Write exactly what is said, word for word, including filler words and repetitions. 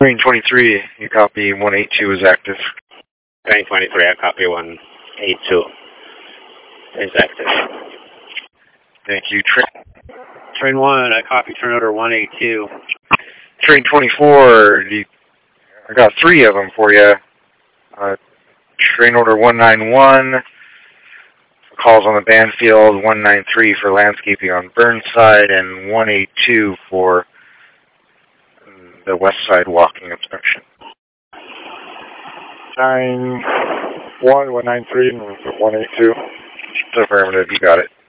Train twenty-three, you copy one eight two is active. Train twenty-three, I copy one eight two is active. Thank you. Train, Train one, I copy turn order one eight two. train twenty-four, you, I got three of them for you. Uh, train order one nine one, calls on the Banfield, one nine three for landscaping on Burnside, and one eight two for the west side walking inspection. nine one, one nine three, and one eight two. It's affirmative, you got it.